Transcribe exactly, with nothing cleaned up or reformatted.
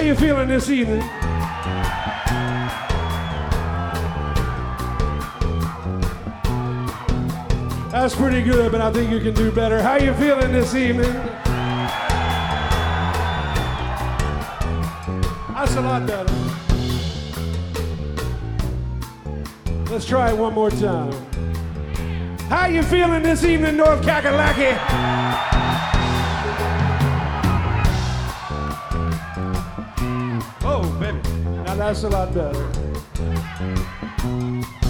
you feeling this evening? That's pretty good, but I think you can do better. How you feeling this evening? That's a lot better. Let's try it one more time. How you feeling this evening, North Kakalaki? Oh, baby. Now that's a lot better.